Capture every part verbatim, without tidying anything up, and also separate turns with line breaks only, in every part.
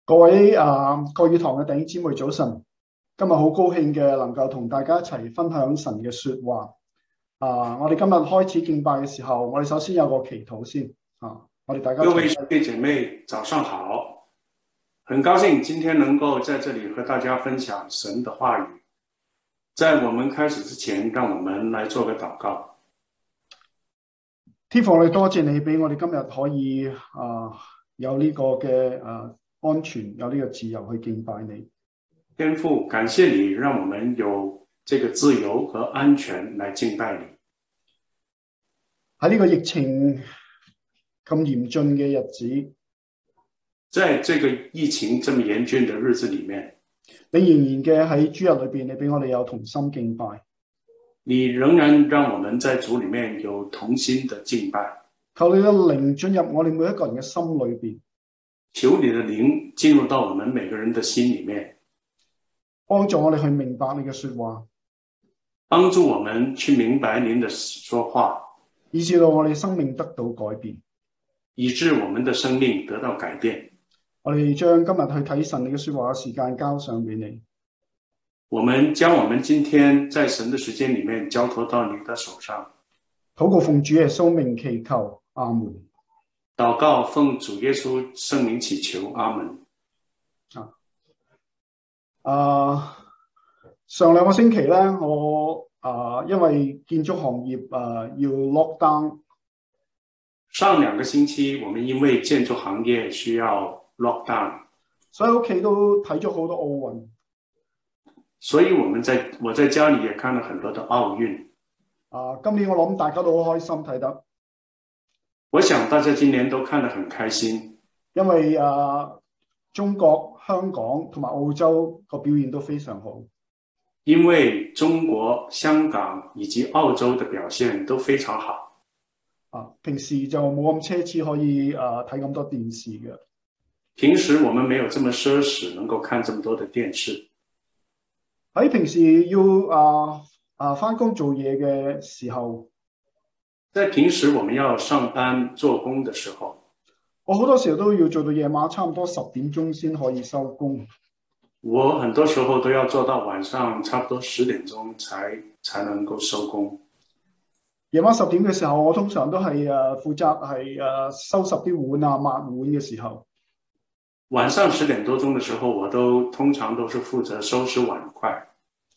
各位啊，國語堂嘅弟兄姊妹早晨，今日好高興嘅能夠同大家一齊分享神嘅說話。啊，我哋今日開始敬拜嘅時候，我哋首先有個祈禱先啊，我哋大家
各位兄弟姐妹早上好，很高興今天能夠在這裡和大家分享神的話語。在我們開始之前，讓我們來做個禱告。
天父，我哋多謝你俾我哋今日可以啊有呢個嘅啊安全，有呢個自由去敬拜你。
天父，感謝你讓我們有這個自由和安全來敬拜你。
喺呢個疫情咁嚴峻嘅日子，
在這個疫情這麼嚴峻的日子裡面，
你仍然嘅喺主日裏邊，你俾我哋有同心敬拜。
你仍然讓我們在主裡面有同心的敬拜。
求你嘅靈進入我哋每一個人嘅心裏邊，
求你的靈進入到我們每個人的心裡面，
幫助我哋去明白你嘅說話，
幫助我們去明白您的說話，
以致到我哋生命得到改變，
以致我們的生命得到改變。
我哋將今日去睇神你嘅說話嘅時間交上俾你。
我們將我們今天在神的時間裡面交託到你的手上。
禱告奉主耶穌名祈求，阿門。
禱告奉主耶穌聖名祈求，阿門。
啊，啊，上兩個星期咧，我啊因為建築行業啊要 lock down。
上兩個星期，我們因為建築行業需要 lock down，
所以屋企都睇咗好多奧運。
所以我們在我在家裡也看了很多的奧運。
啊，今年我諗大家都好開心睇得。
我想大家今年都看得很開心，
因為啊中國、香港同埋澳洲個表現都非常好。
因為中國、香港以及澳洲的表現都非常好。
啊，平時就冇咁奢侈可以啊睇咁多電視嘅。
平時我們沒有這麼奢侈，能夠看這麼多的電視。
喺平時要啊啊返工做嘢嘅時候，
在平時我們要上班做工的時候，
我好多時候都要做到夜晚差唔多十點鐘先可以收工。
我很多時候都要做到晚上差不多十點鐘才才能夠收工。
夜晚十點嘅時候，我通常都係誒負責係誒收拾啲碗啊抹碗嘅時候。
晚上十點多鐘的時候，我都通常都是負責收拾碗筷。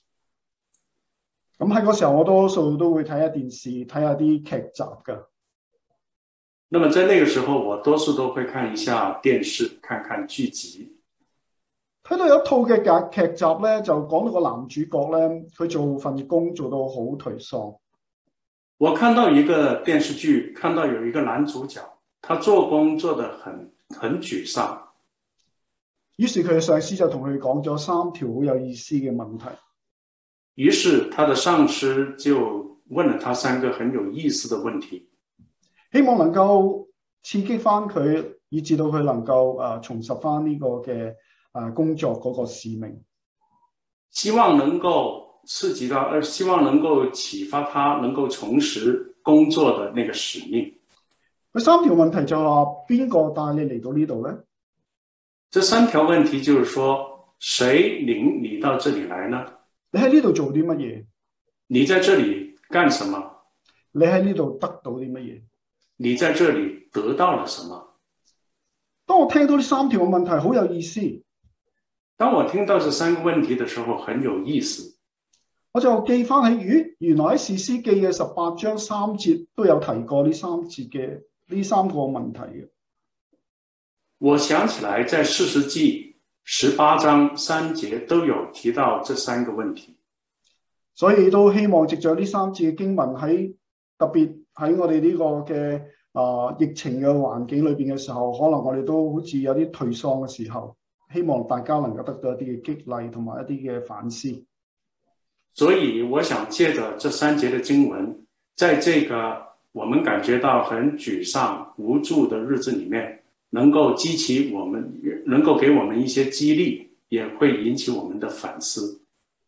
咁喺嗰時候，我多數都會睇下電視，睇下啲劇集㗎。
那麼在那個時候，我多數都會看一下電視，看看劇集。
睇到有一套嘅劇劇集咧，就講到個男主角咧，佢做份工做到好頹喪。
我看到一個電視劇，看到有一個男主角，他做工做得很很沮喪。
於是佢嘅上司就同佢講咗三條好有意思嘅問題。
於是他的上司就問了他三個很有意思的問題，
希望能夠刺激翻佢，以至到佢能夠誒、呃、重拾翻呢個嘅誒、呃、工作嗰個使命。
希望能夠刺激到，呃，希望能夠啟發他，能夠重拾工作的那個使命。
佢三條問題就話邊個帶你嚟到呢度咧？
這三條問題就是說，誰領你到這裡來呢？
你喺呢度做啲乜嘢？
你在這裡幹什麼？
你喺呢度得到啲乜嘢？
你在這裡得到了什麼？
當我聽到呢三條嘅問題，好有意思。
當我聽到這三個問題的時候，很有意思。
我就記翻起，咦，原來喺士師記嘅十八章三節都有提過呢三節嘅呢三個問題嘅。
我想起來，在士師記十八章三節都有提到這三個問題，
所以都希望藉着呢三節嘅經文，喺特別喺我哋呢個嘅啊、呃、疫情嘅環境裏邊嘅時候，可能我哋都好似有啲頹喪嘅時候，希望大家能夠得到一啲嘅激勵同埋一啲嘅反思。
所以我想借着這三節的經文，在這個我們感覺到很沮喪無助的日子裡面，能夠激起我們，能夠給我們一些激勵，也會引起我們的反思。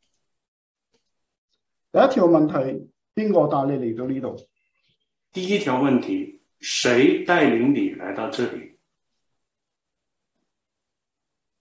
第一條問題，邊個帶你嚟到呢度？
第一條問題，誰帶領你來到這裡？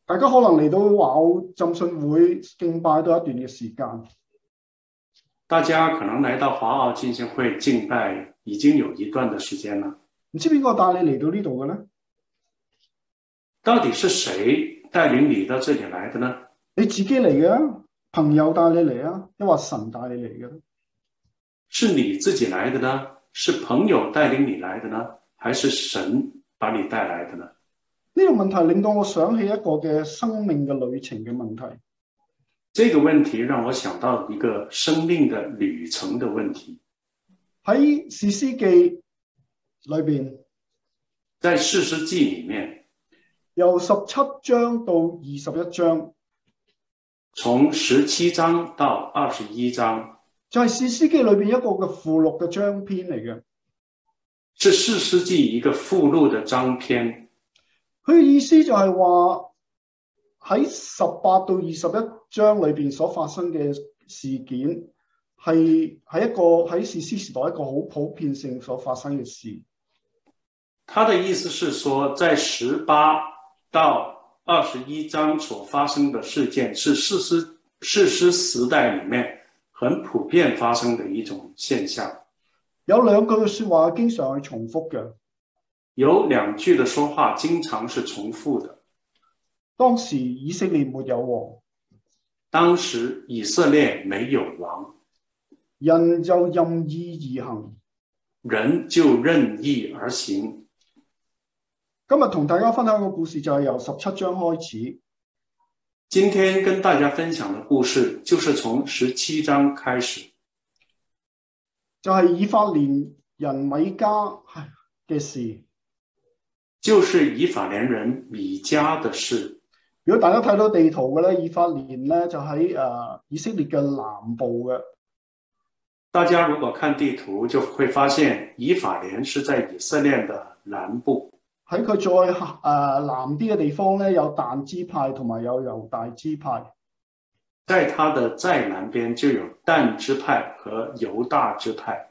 大家可能嚟到華澳浸信會敬拜多一段嘅時間。
大家可能來到華澳浸信會敬拜已經有一段的時間了。
唔知邊個帶你嚟到呢度嘅呢？
到底是誰帶領你到這裡來的呢？
你自己嚟嘅，朋友帶你嚟啊，抑或神帶你嚟嘅？
是你自己來的呢？是朋友帶領你來的呢？還是神把你帶來的呢？
呢個問題令到我想起一個嘅生命嘅旅程嘅問題。
這個問題讓我想到一個生命的旅程的問題。
喺士師記裏邊，
在士師記裡面，
由十七章到二十一章，
從十七章到二十一章，
就係士師記裏邊一個嘅附錄嘅章篇嚟嘅。
是士師記一個附錄的章篇。
佢嘅意思就係話喺十八到二十一章裏邊所發生嘅事件，係喺一個喺士師時代一個好普遍性所發生嘅事。
他的意思是說，在十八到二十一章所發生的事件，是士師士師時代裡面很普遍發生的一種現象。
有兩句嘅說話經常係重複嘅。
有兩句的說話經常是重複的。
當時以色列沒有王，
當時以色列沒有王，
人就任意而行，
人就任意而行。
今日同大家分享個故事就係由十七章開始。
今天跟大家分享的故事就是從十七章開始，
就係以法蓮人米迦嘅事。
就是以法蓮人米迦的事。
如果大家睇到地圖嘅咧，以法蓮咧就喺誒以色列嘅南部嘅。
大家如果看地圖，就會發現以法蓮是在以色列的南部。
喺佢再誒、呃、南啲嘅地方咧，有但支派同埋有猶大支派。
在它的再南邊就有但支派和猶大支派。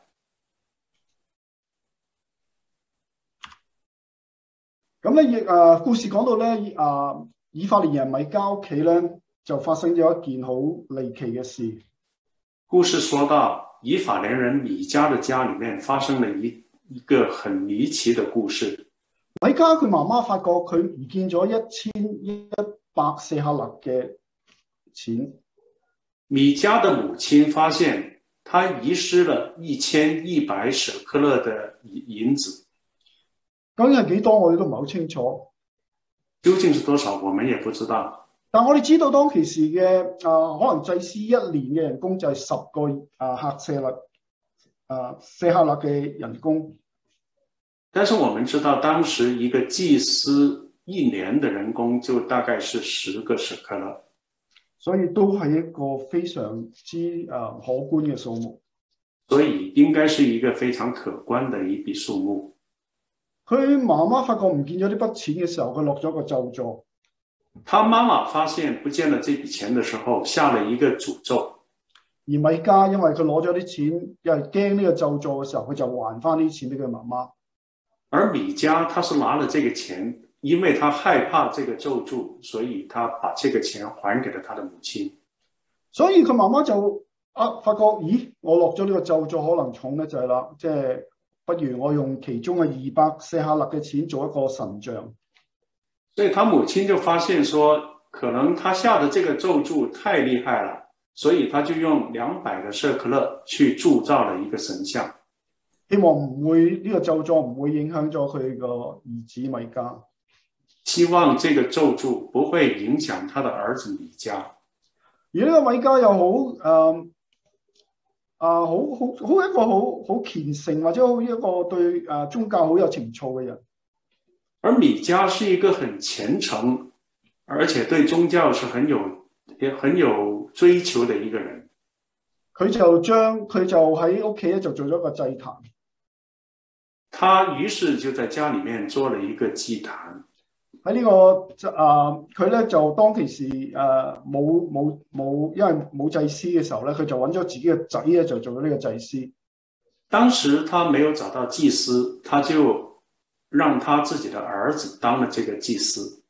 咁咧，亦誒故事講到咧，誒以法蓮人米迦屋企咧，就發生咗一件好離奇嘅事。
故事說到以法蓮人米迦的家裡面發生了一一個很離奇的故事。
米迦佢媽媽發覺佢唔見咗一千一百舍客勒嘅錢。
米迦的母親發現他遺失了一千一百舍客勒的銀子。
究竟係幾多？我哋都唔係好清楚。
究竟是多少？我們也不知道。
但我哋知道當其時嘅誒、呃，可能祭司一年嘅人工就係十個誒客舍勒誒舍客勒嘅人工。
但是我們知道，當時一個祭司一年的人工就大概是十個舍客勒，
所以都係一個非常之誒、呃、可觀嘅數目。
所以應該是一個非常可觀的一筆數目。
佢媽媽發覺唔見咗呢筆錢嘅時候，佢落咗個咒詛。
他媽媽發現不見了這筆錢的時候，下了一個詛咒。
而米迦因為佢攞咗啲錢，因為驚呢個咒詛嘅時候，佢就還翻啲錢俾佢媽媽。
而米迦他是拿了這個錢，因為他害怕這個咒詛，所以他把這個錢還給了他的母親。
所以佢媽媽就啊發覺，咦，我落咗呢個咒詛可能重咧，就係啦，即係。不如我用其中嘅二百舍客勒嘅錢做一個神像。
所以他母親就發現說，可能他下的這個咒詛太厲害了，所以他就用兩百個舍客勒去鑄造了一個神像，
希望唔會呢、這個咒詛唔會影響咗佢個兒子米迦。
希望這個咒詛不會影響他的兒子米迦。
而呢個米迦又好誒。呃啊，好好好一個好好虔誠或者好一個對啊宗教好有情操嘅人。
而米迦是一個很虔誠，而且對宗教是很有也很有追求的一個人。
佢就將佢就喺屋企咧就做咗個祭壇。
他於是就在家裡面做了一個祭壇。
喺呢、這個啊，佢、呃、咧就當其時誒冇冇冇，因為冇祭司嘅時候咧，佢就揾咗自己嘅仔咧，就做咗呢個祭司。
當時他沒有找到祭司，他就讓他自己的兒子當了這個祭司。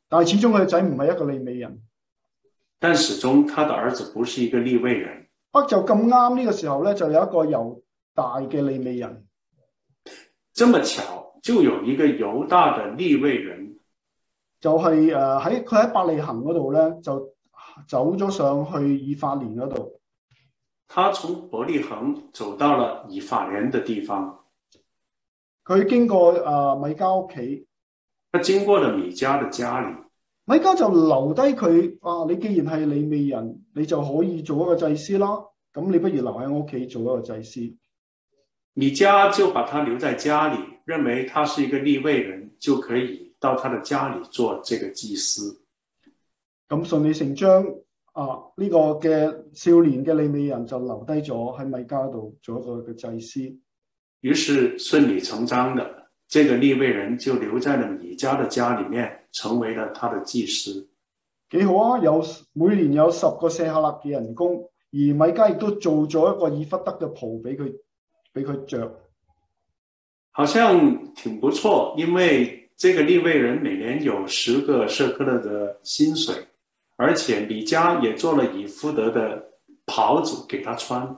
但係始終佢嘅仔唔係一個利未人。
但始終他的兒子不是一個利未人。
不就咁啱呢個時候咧，就有一個猶大嘅利未人。
這麼巧，就有一個猶大的利未人，
就係誒喺佢喺伯利恆嗰度咧，就走咗上去以法蓮嗰度。
他從伯利恆走到了以法蓮的地方。
佢經過誒、呃、米迦屋企，
他經過了米迦的家裏。
米迦就留低佢，啊！你既然係利未人，你就可以做一個祭司啦。咁你不如留喺我屋企做一個祭司。
米迦就把他留在家裏，認為他是一個利未人，就可以到他的家裏做這個祭司。
咁順理成章，啊呢、這個嘅少年嘅利未人就留低咗喺米迦度做一個嘅祭司。於
是順理成章的，這個利未人就留在了米迦的家裏面，成為了他的祭司。
幾好啊！有每年有十個舍客勒嘅人工，而米迦亦都做咗一個以弗得嘅袍俾佢俾佢着。
好像挺不錯，因為這個利未人每年有十個舍客勒的薪水，而且米迦也做了以弗得的袍子給他穿。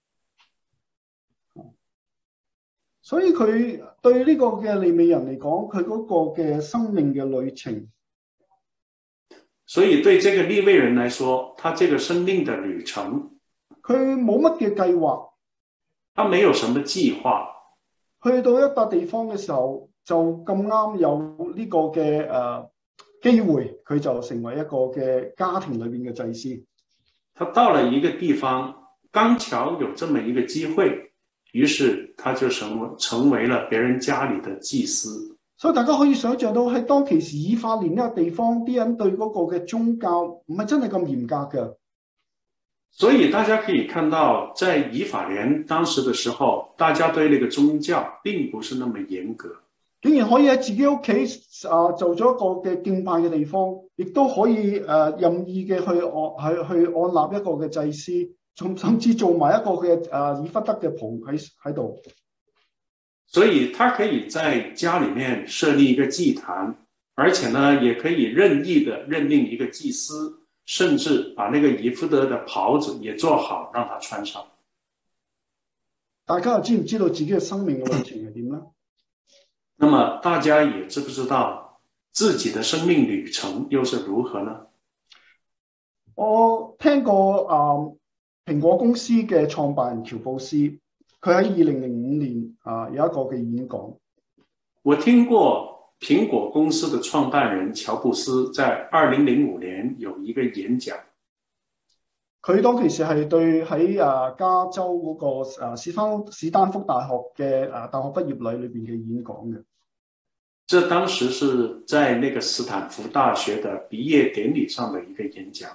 所以佢對呢個嘅利未人嚟講，佢嗰個嘅生命嘅旅程，
所以對這個利未人來說，他這個生命的旅程，
佢冇乜嘅計劃，
他沒有什麼計劃。
去到一笪地方嘅時候，就咁啱有呢個嘅誒機會，佢就成為一個嘅家庭裏邊嘅祭司。
他到了一個地方，剛巧有這麼一個機會。於是他就成為成為了別人家裏的祭司。
所以大家可以想象到喺當其時以法蓮呢個地方，啲人對嗰個嘅宗教唔係真係咁嚴格嘅。
所以大家可以看到，在以法蓮當時的時候，大家對那個宗教並不是那麼嚴格。
竟然可以喺自己屋企啊做咗一個嘅敬拜嘅地方，亦都可以誒、呃、任意嘅去按去去按立一個嘅祭司。甚至做埋一個嘅誒以弗得嘅袍喺喺度，
所以他可以在家裏面設立一個祭壇，而且呢，也可以任意的任命一個祭司，甚至把那個以弗得的袍子也做好，讓他穿上。
大家又知唔知道自己嘅生命嘅旅程係點呢？
那麼大家也知不知道自己的生命旅程又是如何呢？
我聽過啊。呃蘋果公司嘅創辦人喬布斯，佢喺二零零五年啊有一個嘅演講。
我聽過蘋果公司的創辦人喬布斯在二零零五年有一個演講。
佢當其時係對喺啊加州嗰個啊史丹史丹福大學嘅啊大學畢業禮裏邊嘅演講嘅。
這當時是在那個斯坦福大學的畢業典禮上的一個演講。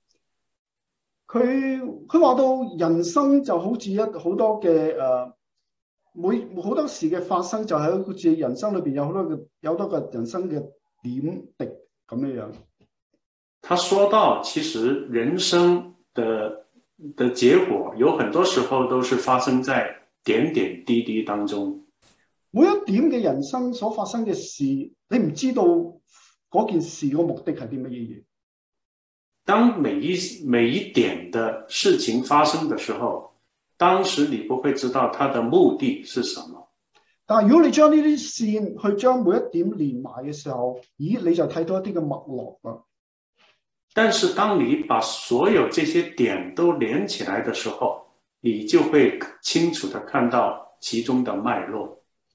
佢佢話到人生就好似一好多嘅誒、呃，每好多事嘅發生就喺好似人生裏邊有好多嘅有好多個人生嘅點滴咁樣樣。
他說到，其實人生的的結果有很多時候都是發生在點點滴滴當中。
每一點嘅人生所發生嘅事，你唔知道嗰件事個目的係啲乜嘢嘢。
當每一每一點的事情發生的時候，當時你不會知道它的目的是什麼。
但係如果你將呢啲線去將每一點連埋嘅時候，咦，你就睇到一啲嘅脈絡啦。
但是當你把所有這些點都連起來的時候，你就會清楚地看到其中的脈絡。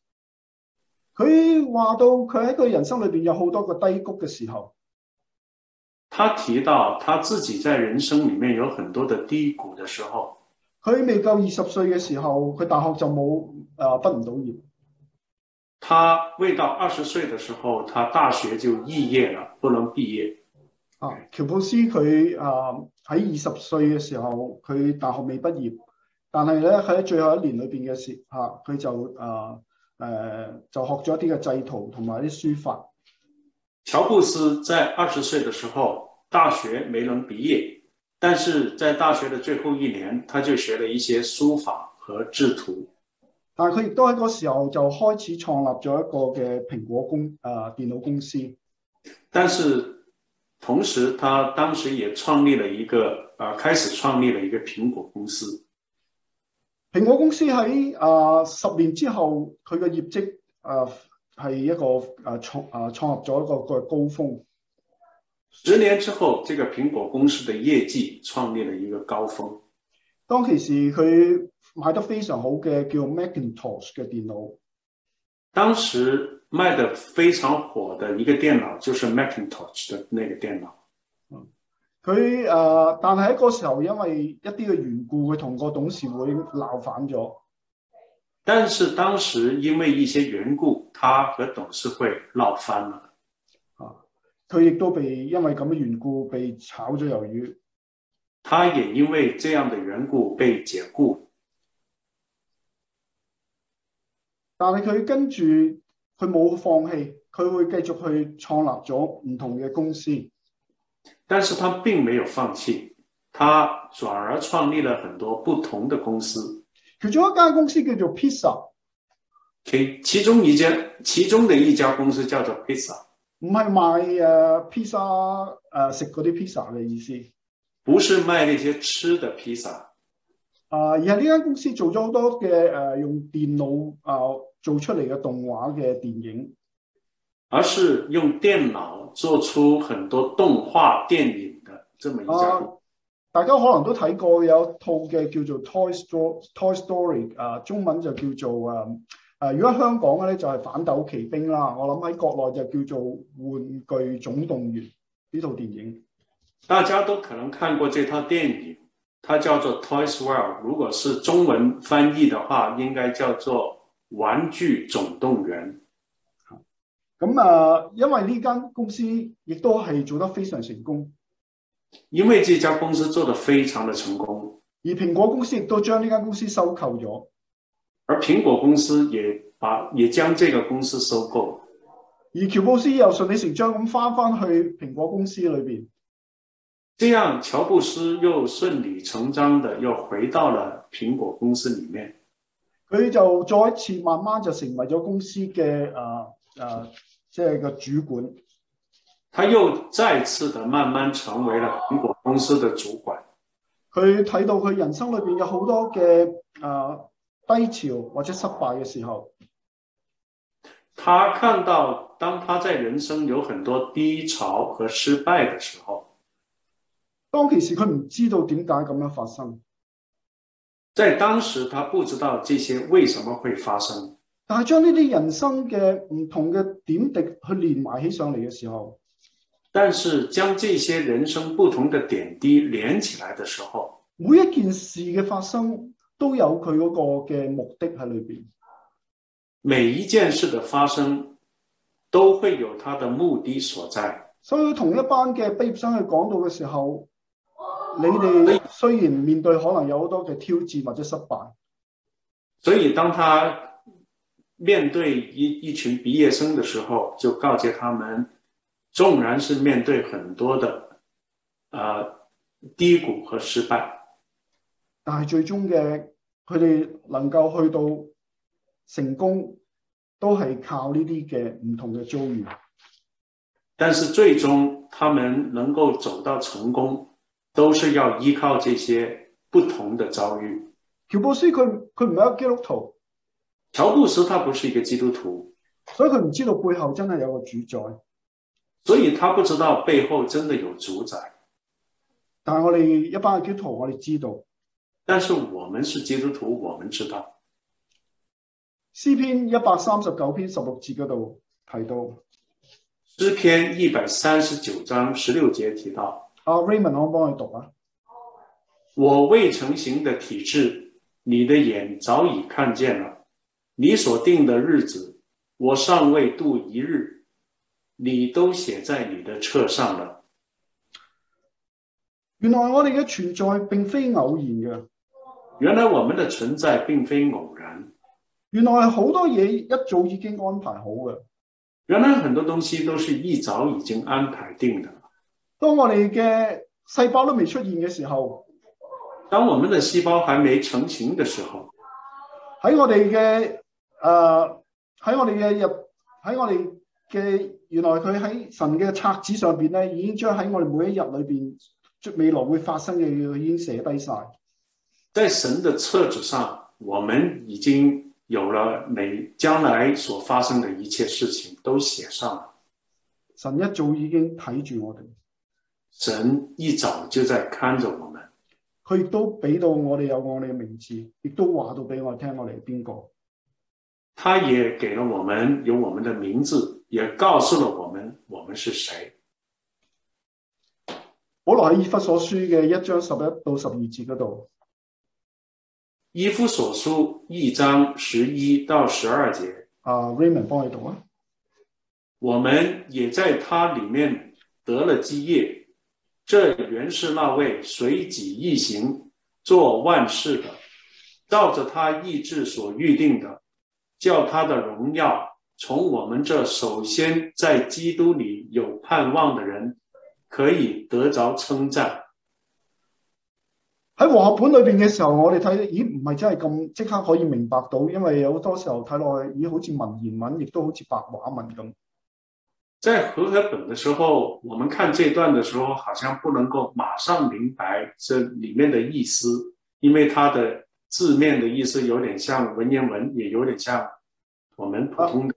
佢話到佢喺佢人生裏邊有好多個低谷嘅時候。
他提到他自己在人生裏面有很多的低谷的時候，
佢未夠二十歲嘅時候，佢大學就冇誒畢唔到業。
他未到二十歲的時候，他大學就肄業了，不能畢業。
啊，喬布斯佢誒喺二十歲嘅時候，佢大學未畢業，但係咧喺最後一年裏邊嘅時嚇，佢、啊、就誒誒、啊呃、就學咗一啲嘅製圖同埋啲書法。
喬布斯在二十歲的時候，大學沒能畢業，但是在大學的最後一年，他就學了一些書法和製圖。
但係佢亦都喺嗰時候就開始創立咗一個嘅蘋果公誒、呃、電腦公司。
但是同時他當時也創立了一個呃開始創立了一個蘋果公司。
蘋果公司喺啊十年之後，佢嘅業績啊係一個啊創啊創立咗一個個高峰。
十年之後，這個蘋果公司的業績創立了一個高峰。
當其時佢賣得非常好嘅叫 Macintosh 嘅電腦。
當時賣得非常火的一個電腦就是 Macintosh 的那個電腦。
佢誒、呃，但係喺嗰時候因為一啲嘅緣故，佢同個董事會鬧反咗。
但是當時因為一些緣故，他和董事會鬧翻了。
佢亦都被因為咁嘅緣故被炒咗魷魚。
他也因為這樣的緣故被解雇。
但係佢跟住佢冇放棄，佢會繼續去創立咗唔同嘅公司。
但是他並沒有放棄，他轉而創立了很多不同的公司。
其中一間公司叫做 Pizza，
其其中一間其中的一家公司叫做 Pizza。
唔係賣誒披薩誒食嗰啲披薩嘅意思，
不是賣那些吃的披薩，
啊，而係呢間公司做咗好多嘅誒、呃、用電腦啊、呃、做出嚟嘅動畫嘅電影，
而是用電腦做出很多動畫電影的這麼一家、
啊。大家可能都睇過有一套嘅叫做 Toy Story Toy Story 啊，中文就叫做啊。誒，如果香港嘅咧就係反斗奇兵啦，我諗喺國內就叫做玩具總動員呢套電影。
大家都可能看過這套電影，它叫做 Toys World， 如果是中文翻譯的話，應該叫做玩具總動員。
咁啊，因為呢間公司亦都係做得非常成功，
因為這家公司做得非常的成功，
而蘋果公司亦都將呢間公司收購咗。
而蘋果公司也把也將這個公司收購，
而喬布斯又順理成章咁翻翻去蘋果公司裏邊，
這樣喬布斯又順理成章的又回到了蘋果公司裏面，
佢就再一次慢慢就成為咗公司嘅誒誒，即係個主管。
他又再次的慢慢成為了蘋果公司的主管。
佢睇到佢人生裏邊有好多嘅誒。呃低潮或者失敗嘅時候，
他看到當他在人生有很多低潮和失敗的時候，
當其時佢唔知道點解咁樣發生，
在當時他不知道這些為什麼會發生，
但係將呢啲人生嘅唔同嘅點滴去連埋起上嚟嘅時候，
但是將這些人生不同的點滴連起來的時候，
每一件事嘅發生都有佢嗰個嘅目的喺裏邊，
每一件事的發生都會有它的目的所在。
所以同一班嘅畢業生去講到嘅時候，你哋雖然面對可能有好多嘅挑戰或者失敗，
所以當他面對一一群畢業生的時候，就告誡他們，縱然是面對很多的呃低谷和失敗，
但係最終嘅佢哋能夠去到成功，都係靠呢啲嘅唔同嘅遭遇。
但是最終他們能夠走到成功，都是要依靠這些不同的遭遇。
喬布斯佢佢唔係一個基督徒，
喬布斯他不是一個基督徒，
所以佢唔知道背後真係有個主宰，
所以他不知道背後真的有主宰。
但係我哋一班嘅基督徒，我哋知道。
但是我們是基督徒，我們知道
詩篇一百三十九篇十六節嗰度提到，
詩篇一百三十九章十六節提到，
阿 Raymond 我幫你讀啊。
我未成形的體質，你的眼早已看見了，你所定的日子，我尚未度一日，你都寫在你的冊上了。
原來我哋嘅存在並非偶然嘅。
原來我們的存在並非偶然，
原來好多嘢一早已經安排好嘅。
原來很多東西都是一早已經安排定的。
當我哋嘅細胞都未出現嘅時候，
當我們的細胞還沒成型的時候，
喺我哋嘅誒喺我哋嘅入喺我哋嘅原來佢喺神嘅冊子上邊咧，已經將喺我哋每一日裏邊未來會發生嘅嘢已經寫低晒。
在神的冊子上，我們已經有了每將來所發生的一切事情都寫上了。
神一早已經睇住我哋，
神一早就在看着我們。
佢亦都俾到我哋有我哋嘅名字，亦都話到俾我哋聽我哋係邊個。
他也給了我們有我們的名字，也告訴了我們我們是誰。
保羅喺以弗所書嘅一章十一到十二節嗰度，
以弗所書一章十一到十二節，
啊 Raymond 幫你讀啊。
我們也在他裡面得了基業，這原是那位隨己意行做萬事的，照着他意志所預定的，叫他的榮耀從我們這首先在基督裡有盼望的人可以得着稱讚。
喺和合本裏邊嘅時候，我哋睇，咦，唔係真係咁即刻可以明白到，因為有好多時候睇落去，咦，好似文言文，亦都好似白話文咁。
在和合本的時候，我們看這段的時候，好像不能夠馬上明白這裡面的意思，因為它的字面的意思有點像文言文，也有點像我們普通的。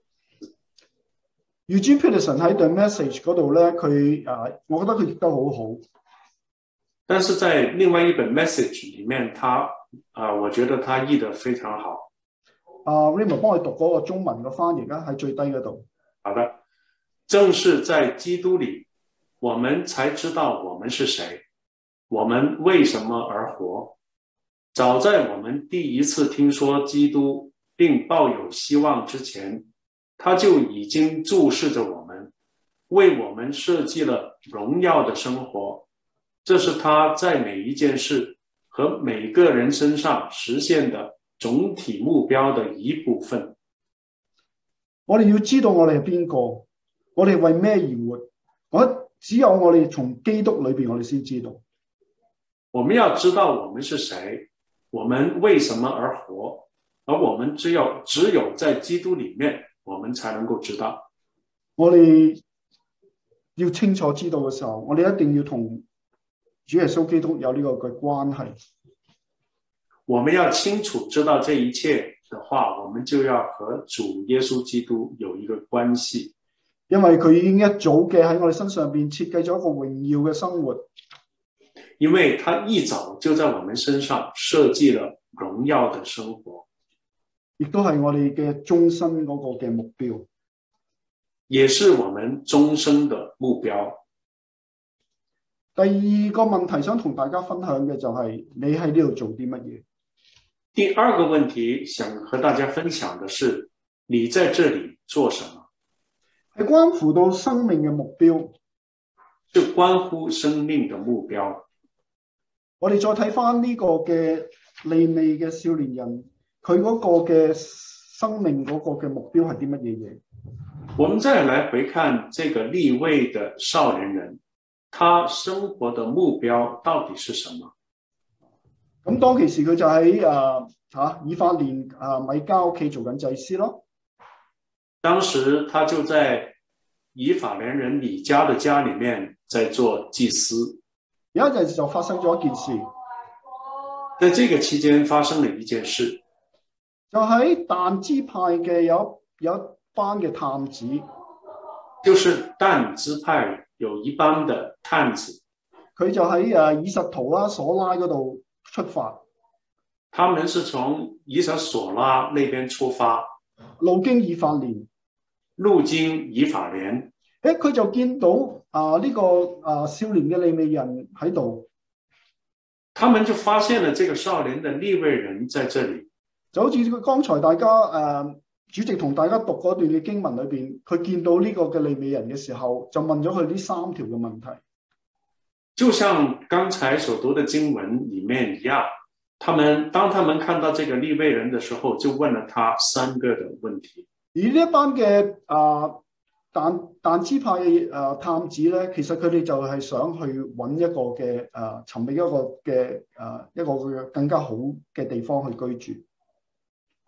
Eugene Peterson 喺 The Message 嗰度咧，佢誒，我覺得佢譯得好好。
但是在另外一本 Message 裡面，他啊、呃，我覺得他譯得非常好。
啊 Raymond 幫我讀嗰個中文嘅翻譯啦，喺最低嗰度。
好的，正是在基督裡，我們才知道我們是誰，我們為什麼而活。早在我們第一次聽說基督並抱有希望之前，他就已經注視着我們，為我們設計了榮耀的生活。這是他在每一件事和每個人身上實現的總體目標的一部分。
我哋要知道我哋係邊個，我哋為咩而活？我只有我哋從基督裏邊，我哋先知道。
我們要知道我們是誰，我們為什麼而活，而我們只有只有在基督裡面，我們才能夠知道。
我哋要清楚知道嘅時候，我哋一定要同主耶穌基督有呢個嘅關係。
我們要清楚知道這一切的話，我們就要和主耶穌基督有一個關係，
因為佢已經一早嘅喺我哋身上邊設計咗一個榮耀嘅生活。
因為他一早就在我們身上設計了榮耀的生活，
亦都係我哋嘅終身嗰個嘅目標，
也是我們終生的目標。
第二個問題想同大家分享嘅就係你喺呢度做啲乜嘢？
第二個問題想和大家分享的是，你在這裡做什麼？
係關乎到生命嘅目標，
是關乎生命的目標。
我哋再睇翻呢個嘅利未嘅少年人，佢嗰個嘅生命嗰個嘅目標係啲乜嘢嘢？
我們再來回看這個利未的少年人，他生活的目標到底是什麼？
咁當其時佢就喺誒吓以法蓮誒米迦屋企做緊祭司咯。
當時他就在以法蓮人米迦的家裡面在做祭司。
有一陣時就發生咗一件事，
在這個期間發生了一件事，
就喺但支派嘅有有一班嘅探子，
就是但支派有一班的探子，
佢就喺誒以實圖拉所拉嗰度出發，
他們是從以實所拉那邊出發，
路經以法蓮，
路經以法蓮，
誒佢就見到啊呢、這個啊少年嘅利未人喺度，
他們就發現了這個少年的利未人在這裡，
就好似剛才大家誒、啊、主席同大家讀嗰段嘅經文裏邊，佢見到呢個嘅利未人嘅時候，就問咗佢呢三條嘅問題。
就像剛才所讀的經文裡面一樣，他們當他們看到這個利未人的時候，就問了他三個的問題。而
呢一班嘅啊但但支派嘅誒探子咧，其實佢哋就係想去揾一個嘅誒尋覓一個嘅誒一個嘅更加好嘅地方去居住。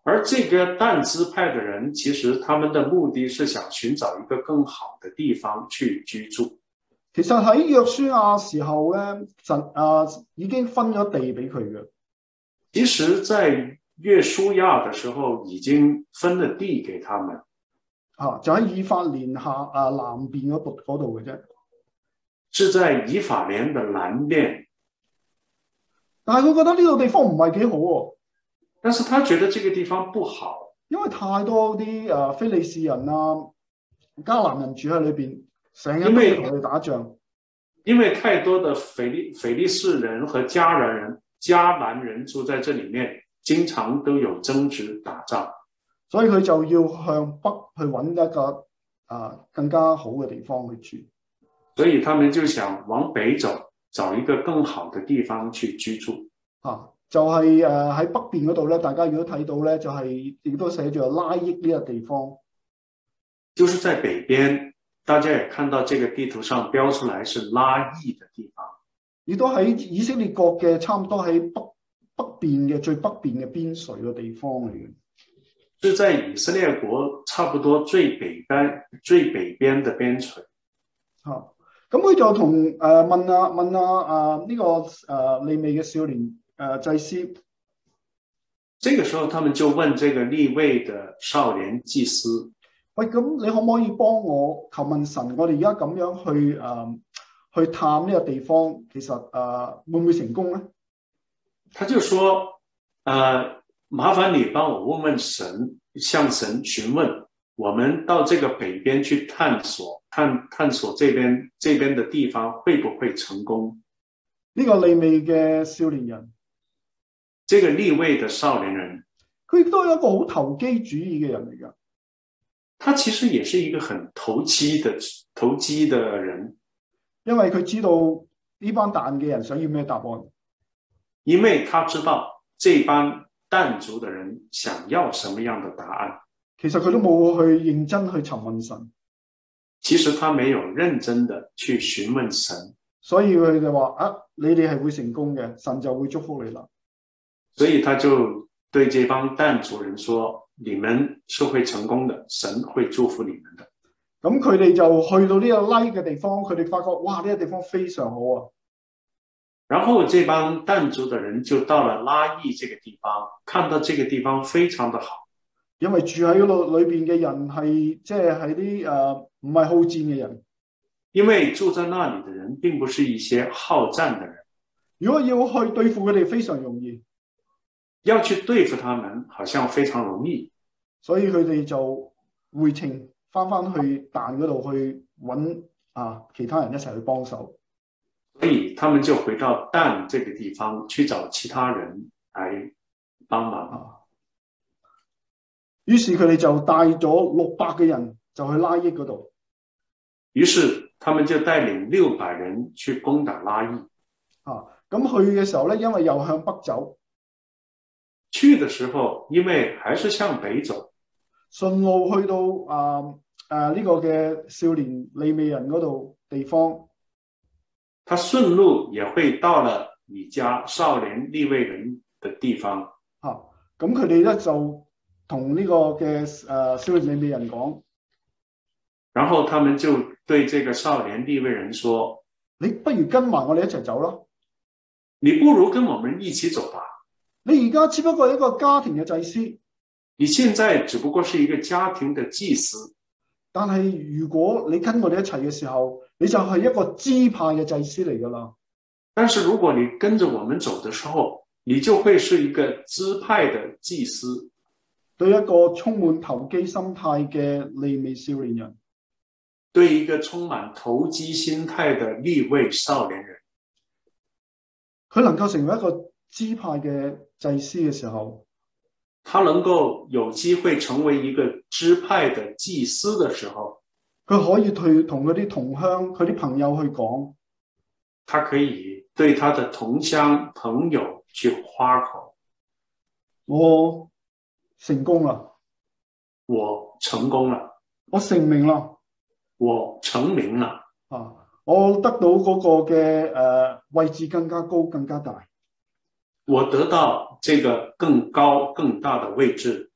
而這個但支派的人，其實他們的目的是想尋找一個更好的地方去居住。
其實喺約書亞時候咧，神啊已經分咗地俾佢嘅。
其實在約書亞的時候已經分了地給他們，
啊，就喺以法蓮下啊南邊嗰度嗰度嘅啫。
是在以法蓮的南邊，
但係佢覺得呢度地方唔係幾好喎。
但是他覺得這個地方不好，
因為太多啲誒非利士人啊、迦南人住喺裏邊，成日都要同佢哋打仗。
因為太多的非利非利士人和迦南人迦南人住在這裡面，經常都有爭執打仗，
所以佢就要向北去揾一個啊更加好嘅地方去住。
所以他們就想往北走，找一個更好的地方去居住。
啊，就係誒喺北邊嗰度咧，大家如果睇到咧，就係亦都寫住拉益呢個地方，
就是在北邊。大家也看到這個地圖上標出來是拉益的地方，
亦都喺以色列國嘅差唔多喺北北邊嘅最北邊嘅邊陲嘅地方嚟嘅。
是在以色列國差不多最北邊最北邊的邊陲。
嚇、啊，咁佢就同誒、呃、問啊問啊啊呢、這個誒利未嘅少年誒、呃、祭司。
這個時候，他們就問這個利未的少年祭司。
喂，咁你可唔可以幫我求問神？我哋而家咁樣去誒、呃、去探呢個地方，其實誒、呃、會唔會成功咧？
他就說：誒、呃，麻煩你幫我問問神，向神詢問，我們到這個北邊去探索，探探索這邊這邊的地方會不會成功？
呢個利未嘅少年人，
這個利未的少年人，
佢亦都係一個好投機主義嘅人嚟㗎。
他其實也是一個很投機的投機的人，
因為佢知道呢班但嘅人想要咩答案，
因為他知道這班但族的人想要什麼樣的答案。
其實佢都冇去認真去詢問神，
其實他沒有認真的去詢問神，
所以佢就話啊，你哋係會成功嘅，神就會祝福你啦。
所以他就對這幫但族人說。你們是會成功的，神會祝福你們的。
咁佢哋就去到呢個拉嘅地方，佢哋發覺哇，呢個地方非常好啊。
然後這幫但族的人就到了拉益這個地方，看到這個地方非常的好，
因為住喺嗰度裏邊嘅人係即係係啲誒唔係好戰嘅人。
因為住在那裡的人並不是一些好戰的人，
如果要去對付佢哋非常容易，
要去對付他們好像非常容易。
所以佢哋就回程翻翻去但嗰度去揾啊其他人一齊去幫手，
所以他們就回到但這個地方去找其他人來幫忙啊。
於是佢哋就帶咗六百嘅人就去拉益嗰度。
於是他們就帶領六百人去攻打拉益。
啊，咁去嘅時候咧，因為又向北走，
去的時候因為還是向北走。
順路去到啊啊呢個嘅少年利未人嗰度地方，
他順路也會到了你家少年利未人的地方。
吓，咁佢哋咧就同呢個嘅誒少年利未人講，
然後他們就對這個少年利未人說：
你不如跟埋我哋一齊走啦，
你不如跟我們一起走吧。
你而家只不過係一個家庭嘅祭司。
你現在只不過是一個家庭的祭司，
但係如果你跟我哋一齊嘅時候，你就係一個支派嘅祭司嚟噶啦。
但是如果你跟着我們走的時候，你就會是一個支派的祭司。
對一個充滿投機心態嘅利未少年人，
對一個充滿投機心態的利未少年人，
佢能夠成為一個支派嘅祭司嘅時候，
他能夠有機會成為一個支派的祭司的時候，
佢可以去同佢啲同鄉、佢啲朋友去講，
他可以對他的同鄉朋友去誇口：
我成功啦，
我成功了，
我成名啦，
我成名了，
啊，我得到嗰個嘅誒、呃、位置更加高、更加大，
我得到這個更高更大的位置。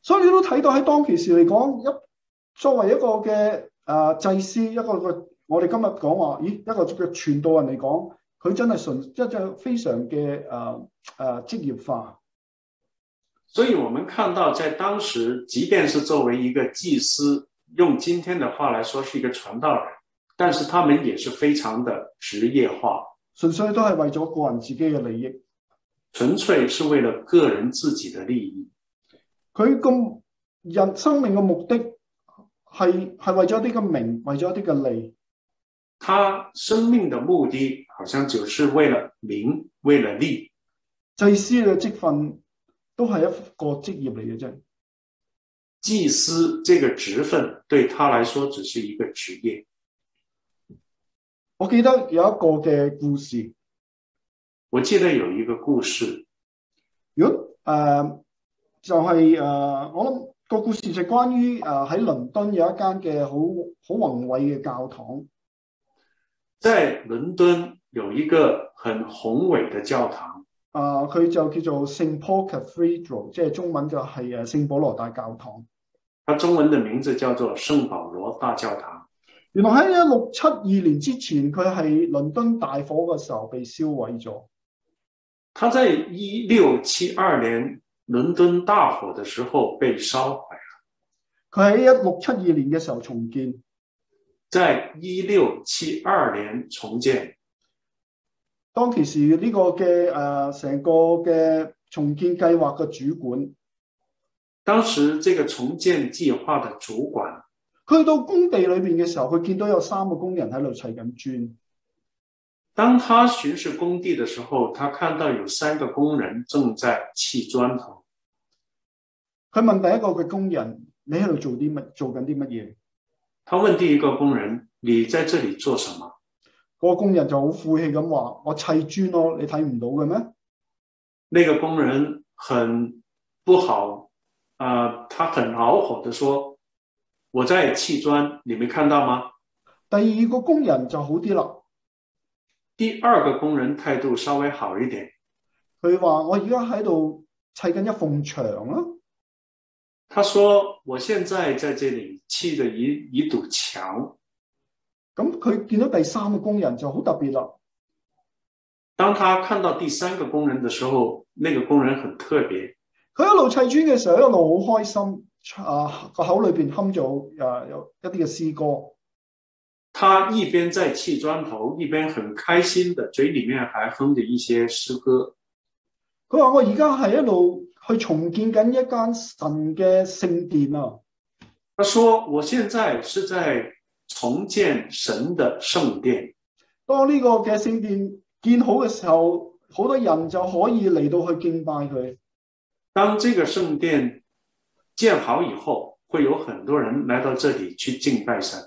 所以你都睇到喺當其時嚟講，一作為一個嘅誒、呃、祭司，一個個我哋今日講話，咦一個嘅傳道人嚟講，佢真係純一隻非常嘅誒誒職業化。
所以我們看到在當時，即便是作為一個祭司，用今天的話來說是一個傳道人，但是他們也是非常的職業化，
純粹都係為咗個人自己嘅利益，
純粹是為了個人自己的利益。
佢咁人生命嘅目的係係為咗一啲嘅名，為咗一啲嘅利。
他生命的目的好像就是為了名，為了利。
祭司嘅職分都係一個職業嚟嘅啫。
祭司這個職分對他來說只是一個職業。
我記得有一個嘅故事，
我記得有一個故事。
如果誒、呃、就係、是、誒、呃、我諗個故事就係關於誒喺倫敦有一間嘅好好宏偉嘅教堂。在
倫敦有一個很宏偉的教堂。
啊、呃，佢就叫做聖 Paul Cathedral， 即係中文就係誒聖保羅大教堂。
它中文的名字叫做聖保羅大教堂。
原來喺一六七二年之前，佢係倫敦大火嘅時候被燒毀咗。
他在一六七二年倫敦大火的時候被燒毀了。
佢喺一六七二年嘅時候重建。
在一六七二年重建。
當其時呢個嘅誒成個嘅重建計劃嘅主管，
當時這個重建計劃的主管，
佢去到工地裏面嘅時候，佢見到有三個工人喺度砌緊磚。
當他巡視工地的時候，他看到有三個工人正在砌磚頭。
佢問第一個嘅工人：你喺度做啲乜？做緊啲乜嘢？
他問第一個工人：你在這裡做什麼？
嗰個工人就好負氣咁話：我砌磚咯，你睇唔到嘅咩？
那個工人很不好，啊、呃，他很惱火地說：我在砌磚，你沒看到嗎？
第二個工人就好啲啦。
第二個工人態度稍微好一點，
佢話：我而家喺度砌緊一埲牆咯。
他說：我現在在這裡砌着一一堵牆。
咁佢見到第三個工人就好特別啦。
當他看到第三個工人的時候，那個工人很特別。佢
一路砌磚嘅時候，一路好開心，啊個口裏邊哼咗啊有一啲嘅詩歌。
他一邊在砌磚頭，一邊很開心的，嘴裡面還哼着一些詩歌。
佢話：我而家係一路去重建緊一間神嘅聖殿啊。
他說：我現在是在重建神的聖殿。
當呢個嘅聖殿建好嘅時候，好多人就可以嚟到去敬拜佢。
當這個聖殿建好以後，會有很多人來到這裡去敬拜神，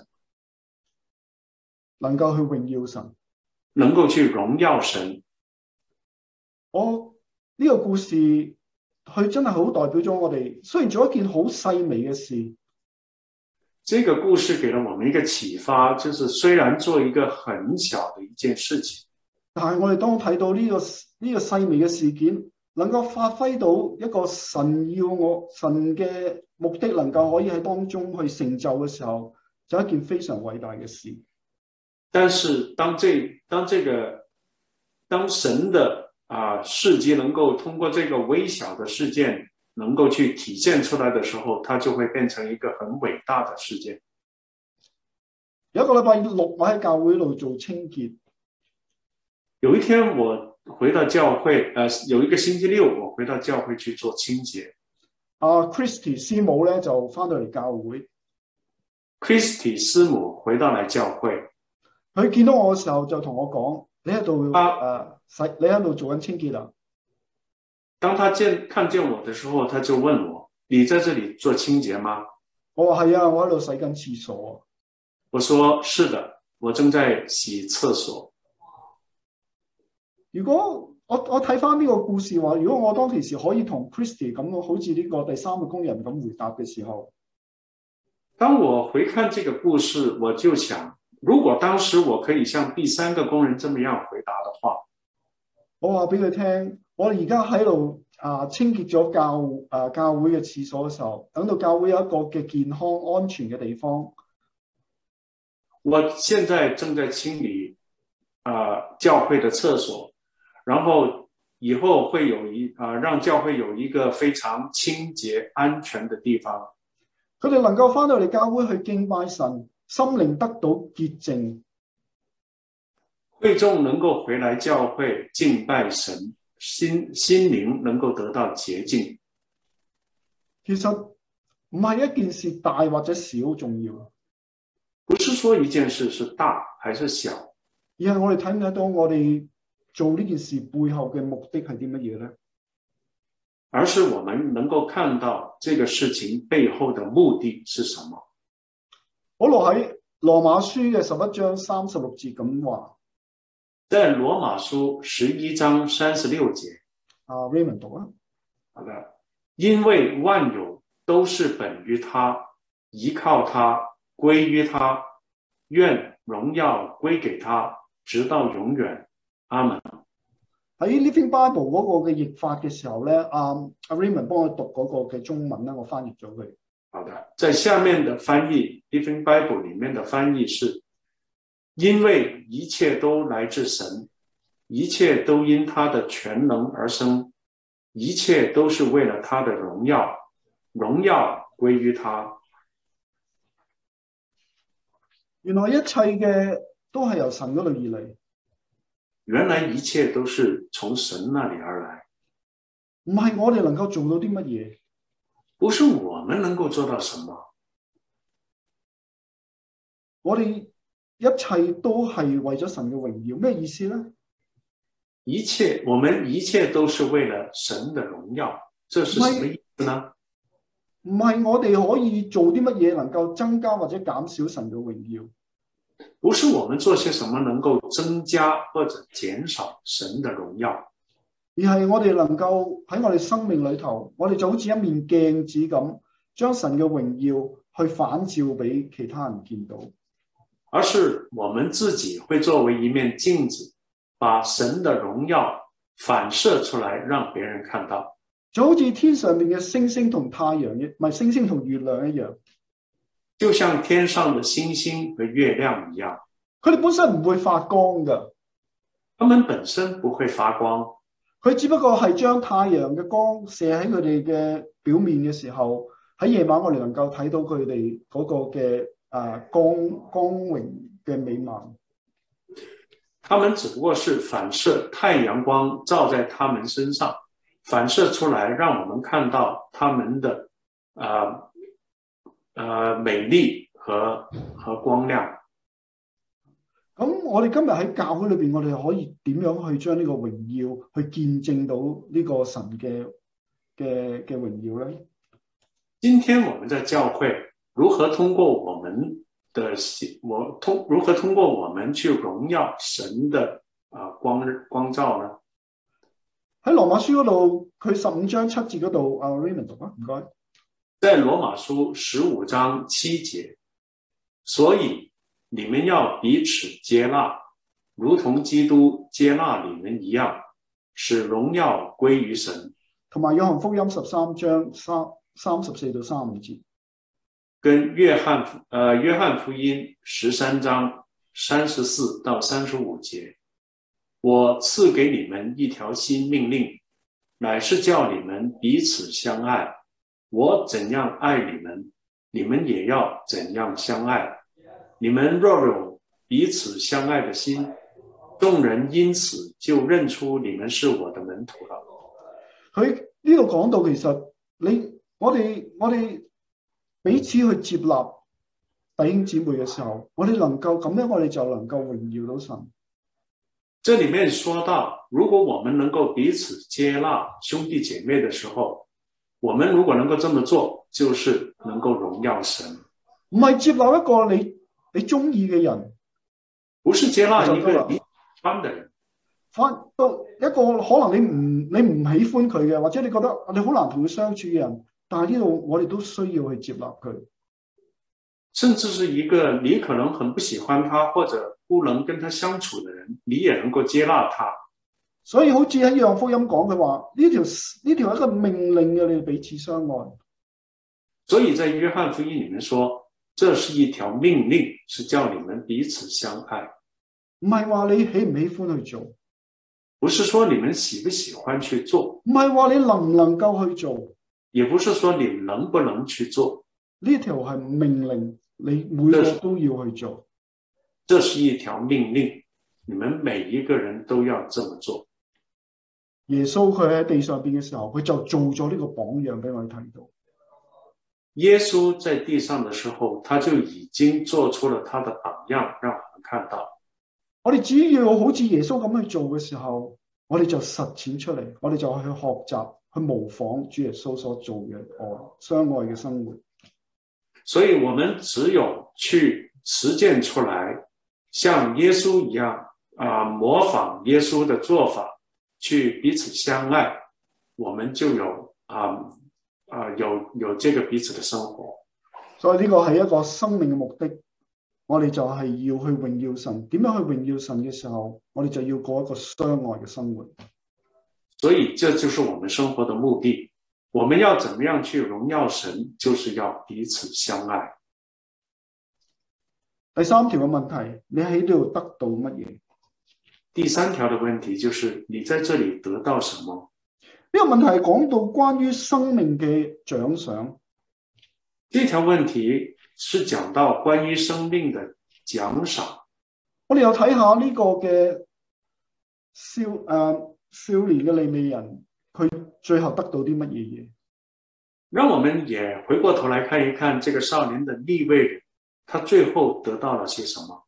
能夠去榮耀神，
能夠去榮耀神。
我呢、這個故事，佢真係好代表咗我哋。雖然做一件好細微嘅事，
這個故事給了我們一個啟發，就是雖然做一個很小的一件事情，
但係我哋當睇到呢、這個呢、這個細微嘅事件，能夠發揮到一個神要我神嘅目的，能夠可以喺當中去成就嘅時候，就係一件非常偉大嘅事。
但是當這當這個當神的啊事蹟能夠通過這個微小的事件能夠去體現出來的時候，它就會變成一個很偉大的事件。
有一個禮拜六，我喺教會度做清潔。
有一天我回到教會，呃，有一個星期六我回到教會去做清潔。
啊 Christy 師母咧就翻到嚟教會。
Christy 師母回到嚟教會，
佢見到我嘅時候就同我講：你喺度
啊
誒洗，你喺度做緊清潔啊！
當他見看見我的時候，他就問我：你在這裡做清潔嗎？
我話係啊，我喺度洗緊廁所。
我說是的，我正在洗廁所。
如果我我睇翻呢個故事話，如果我當其時可以同 Christy 咁，好似呢個第三個工人咁回答嘅時候，
當我回看這個故事，我就想，如果當時我可以像第三個工人這麼樣回答的話，
我話俾佢聽，我而家喺度啊清潔咗教啊教會嘅廁所嘅時候，等到教會有一個嘅健康安全嘅地方。
我現在正在清理啊、呃、教會的廁所，然後以後會有一啊、呃、讓教會有一個非常清潔安全的地方。
佢哋能夠返到嚟教會去敬拜神，心靈得到潔淨。
會眾能夠回來教會敬拜神，心心靈能夠得到潔淨。
其實唔係一件事大或者小重要，
不是說一件事是大還是小，
而係我哋睇唔睇到我哋做呢件事背後嘅目的係啲乜嘢呢？
而是我們能夠看到這個事情背後的目的是什麼。
保羅喺羅馬書嘅十一章三十六節咁話。
在羅馬書十一章三十六節，
啊 Raymond 讀啊，
好的，因為萬有都是本於他，依靠他，歸於他，願榮耀歸給他，直到永遠。阿門。
喺 Living Bible 嗰個嘅譯法嘅時候咧，阿阿 Raymond 幫我讀嗰個嘅中文咧，我翻譯咗佢。
好的，在下面的翻譯 Living Bible 裡面的翻譯是，因為一切都來自神，一切都因他的全能而生，一切都是為了他的榮耀，榮耀歸於他。
原來一切嘅都係由神嗰度而嚟。
原來一切都是從神那裡而來。
唔係我哋能夠做到啲乜嘢，
不是我們能夠做到什麼。
我哋一切都係為咗神嘅榮耀，咩意思呢？
一切，我們一切都是為了神的榮耀，這是什麼意思呢？
唔係我哋可以做啲乜嘢能夠增加或者減少神嘅榮耀，
不是我們做些什麼能夠增加或者減少神的榮耀，
而係我哋能夠喺我哋生命裏頭，我哋就好似一面鏡子咁，將神嘅榮耀去反照俾其他人見到。
而是我們自己會作為一面鏡子，把神的榮耀反射出來，讓別人看到。
就好似天上面嘅星星同太陽一，唔係星星同月亮一樣。
就像天上的星星和月亮一樣，
佢哋本身唔會發光㗎，
他們本身不會發光，
佢只不過係將太陽嘅光射喺佢哋嘅表面嘅時候，喺夜晚我哋能夠睇到佢哋嗰個嘅啊光光榮嘅美貌。
他們只不過是反射太陽光照在他們身上，反射出來，讓我們看到他們的啊呃，呃美麗和和光亮。
咁我哋今日喺教會裏邊，我哋可以點樣去將呢個榮耀去見證到呢個神嘅嘅嘅榮耀咧？
今天我們在教會如何通過我們的我通如何通過我們去榮耀神的啊光光照呢？
喺羅馬書嗰度，佢十五章七節嗰度，阿 Raymond 讀啊，唔該。
在羅馬書十五章七節，所以你們要彼此接納，如同基督接納你們一樣，使榮耀歸於神。
同埋約翰福音十三章三三十四到三十五節，
跟約翰呃約翰福音十三章三十四到三十五節，我賜給你們一條新命令，乃是叫你們彼此相愛。我怎樣愛你們，你們也要怎樣相愛。你們若有彼此相愛的心，眾人因此就認出你們是我的門徒了。
佢呢度講到，其實你我哋我哋彼此去接納弟兄姊妹嘅時候，我哋能夠咁樣，我哋就能夠榮耀到神。
這裡面說到，如果我們能夠彼此接納兄弟姐妹的時候，我們如果能夠這麼做，就是能夠榮耀神。
唔係接納一個你你中意嘅人，
不是接納一個你喜歡的人，
翻到一個可能你唔你唔喜歡佢嘅，或者你覺得你好難同佢相處嘅人，但係呢度我哋都需要去接納佢。
甚至是一個你可能很不喜歡他或者不能跟他相處的人，你也能夠接納他。
所以好似喺約翰福音講，佢話呢條呢條係一個命令嘅，你哋彼此相愛。
所以在約翰福音裡面說，這是一條命令，是叫你們彼此相愛。
唔係話你喜唔喜歡去做，
不是說你們喜不喜歡去做，
唔係話你能唔能夠去做，
也不是說你能不能去做。
呢條係命令，你每個都要去做。
這是一條命令，你們每一個人都要這麼做。
耶穌佢喺地上邊嘅時候，佢就做咗呢個榜樣俾我哋睇到。
耶穌在地上的時候，他就已經做出了他的榜樣，讓我們看到。
我哋只要好似耶穌咁去做嘅時候，我哋就實踐出嚟，我哋就去學習，去模仿主耶穌所做嘅愛相愛嘅生活。
所以我們只有去實踐出來，像耶穌一樣啊、呃，模仿耶穌的做法，去彼此相愛，我們就有啊啊、呃呃、有有這個彼此的生活。
所以呢個係一個生命嘅目的，我哋就係要去榮耀神。點樣去榮耀神嘅時候，我哋就要過一個相愛嘅生活。
所以這就是我們生活的目的。我們要怎麼樣去榮耀神，就是要彼此相愛。
第三條嘅問題，你喺呢度得到乜嘢？
第三條的問題就是你在這裡得到什麼？
呢個問題係講到關於生命嘅獎賞。
這條問題是講到關於生命的獎賞。
我哋又睇下呢個嘅少誒、呃、少年嘅利未人，佢最後得到啲乜嘢嘢？
讓我們也回過頭來看一看這個少年的利未人，他最後得到了些什麼？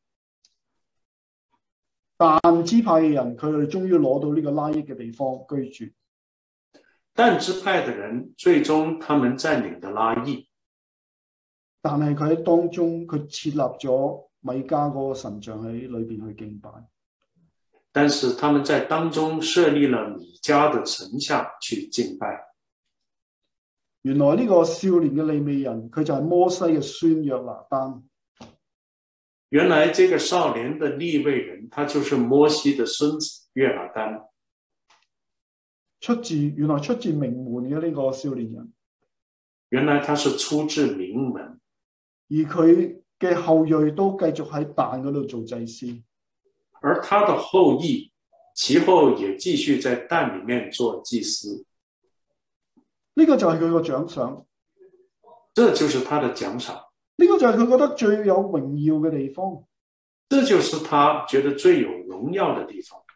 但支派嘅人，佢哋終於攞到呢個拉益嘅地方居住。
但支派的人最終他們佔領的拉益，
但係佢喺當中佢設立咗米迦嗰個神像喺裏邊去敬拜。
但是他們在當中設立了米迦的神像去敬拜。
原來呢個少年嘅利未人，佢就係摩西嘅孫約拿單。
原來這個少年的利未人，他就是摩西的孫子約拿單。
出自原來出自名門嘅呢個少年人，
原來他是出自名門，
而佢嘅後裔都繼續喺但嗰度做祭司。
而他的後裔其後也繼續在但裡面做祭司。
呢個就係佢個獎賞，
這就是他的獎賞。
呢個就係佢覺得最有榮耀嘅地方，
這就是他覺得最有榮耀的地方。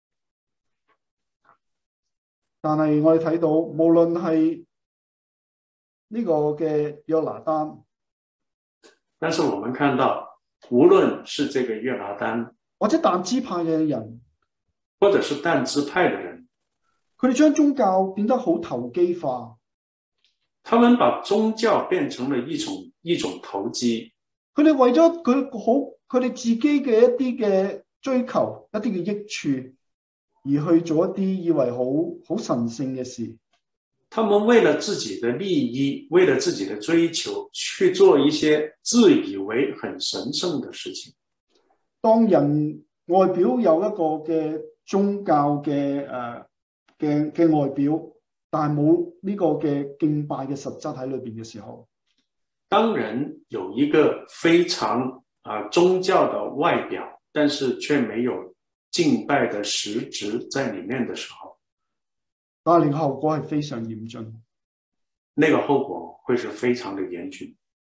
但係我哋睇到，無論係呢個嘅約拿單，
但是我們看到，無論是這個約拿單，
或者但支派嘅人，
或者是但支派的人，
佢哋將宗教變得好投機化。
他們把宗教變成了一種一種投機。
佢哋為咗佢好，佢哋自己嘅一啲嘅追求，一啲嘅益處，而去做一啲以為好好神聖嘅事。
他們為了自己的利益，為了自己的追求，去做一些自以為很神聖的事情。
當人外表有一個嘅宗教嘅誒嘅嘅外表，但係冇呢個嘅敬拜嘅實質喺裏邊嘅時候，
當人有一個非常啊、呃、宗教的外表，但是卻沒有敬拜的實質在裡面的時候，
但係呢個後果係非常嚴峻。
那個後果會是非常的嚴峻。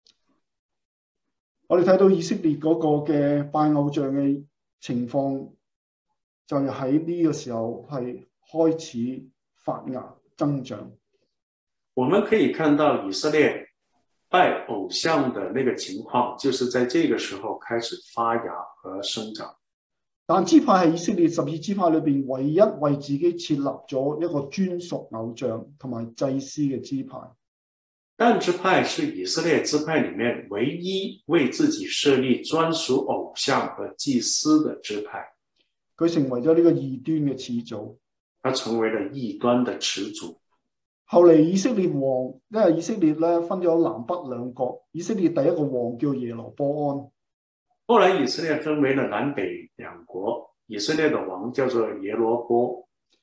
我哋睇到以色列嗰個嘅拜偶像嘅情況，就喺呢個時候係開始發芽增長。
我們可以看到以色列拜偶像的那個情況，就是在這個時候開始發芽和生長。
但支派係以色列十二支派裏邊唯一為自己設立咗一個專屬偶像同埋祭司嘅支派。
但支派是以色列支派裡面唯一為自己設立專屬偶像和祭司的支派。
佢成為咗呢個異端嘅始祖。
他成為了異端的始祖。
後嚟以色列王，因為以色列咧分咗南北兩國，以色列第一個王叫耶羅波安。
後來以色列分為了南北兩國，以色列的王叫做耶羅波。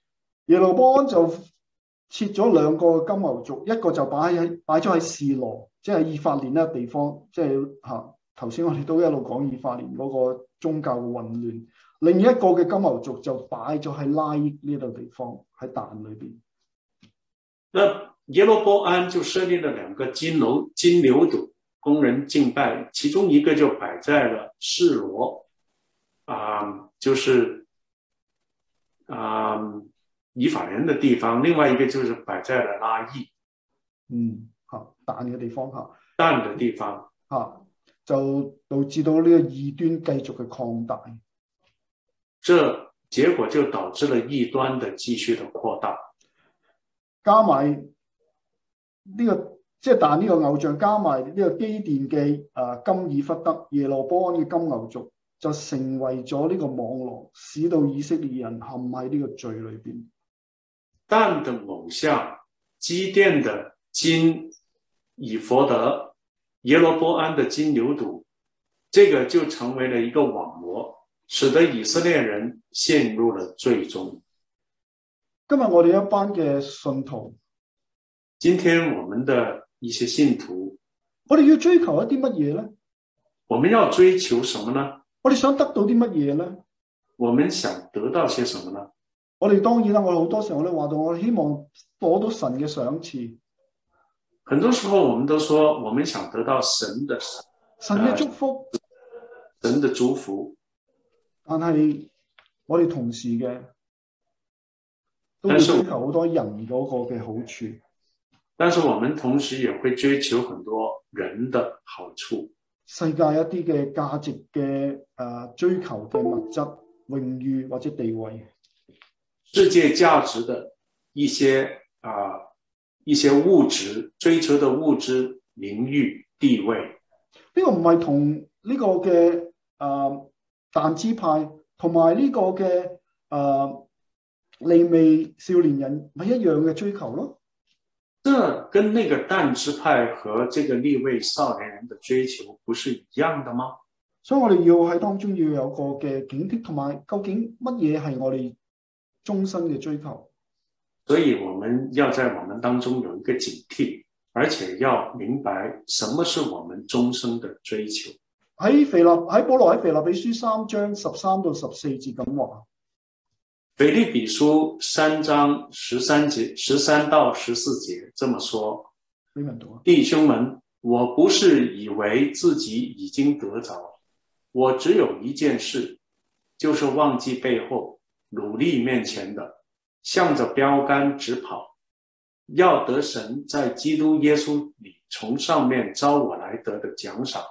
耶羅波安就設咗兩個金牛犢，一個就擺喺擺咗喺示羅，即係以法蓮呢個地方，即係嚇頭先我哋都一路講以法蓮嗰個宗教嘅混亂。另一個嘅金牛犢就擺咗喺拉億呢度地方，喺但裏邊。
那耶羅波安就設立了兩個金牛金牛犢，供人敬拜，其中一個就擺在了示羅，啊、呃，就是啊、呃、以法蓮的地方，另外一個就是擺在了拉億，
嗯，嚇但嘅地方嚇，
但嘅地方
嚇，就導致到呢個異端繼續嘅擴大。
這結果就導致了異端的繼續的擴大，
加埋呢個即係但呢個偶像，加埋呢個基甸嘅誒金以弗得、耶羅波安嘅金牛犢，就成為咗呢個網絡，使到以色列人陷喺呢個罪裏邊。
但的偶像、基甸的金以弗得、耶羅波安的金牛犢，這個就成為了一個網羅，使得以色列人陷入了罪中。
今日我哋一班嘅信徒，
今天我們的一些信徒，
我哋要追求一啲乜嘢咧？
我們要追求什麼呢？
我哋想得到啲乜嘢咧？
我們想得到些什麼呢？
我哋當然啦，我哋好多時候咧話到，我哋希望攞到神嘅賞賜。
很多時候我們都說，我們想得到神的
神嘅祝福，
呃、神的祝福。
但係我哋同時嘅都會追求好多人嗰個嘅好處。
但是我們同時也會追求很多人的好處。
世界一啲嘅價值嘅誒、呃、追求嘅物質、榮譽或者地位。
世界價值的一些啊、呃、一些物質追求的物質、名譽、地位。
呢個唔係同呢個嘅誒但支派同埋呢個嘅誒、呃、利未少年人咪一樣嘅追求咯。
這跟那個但支派和這個利未少年人的追求不是一樣的嗎？
所以我哋要喺當中要有個嘅警惕，同埋究竟乜嘢係我哋終身嘅追求？
所以我們要在我們當中有一個警惕，而且要明白什麼是我們終生的追求。
喺腓立喺保羅喺腓立比書三章十三到十四節咁話。
腓立比書三章十三節十三到十四節這麼說：弟兄們，我不是以為自己已經得着，我只有一件事，就是忘記背後，努力面前的，向着標杆直跑，要得神在基督耶穌裏從上面召我來得的獎賞。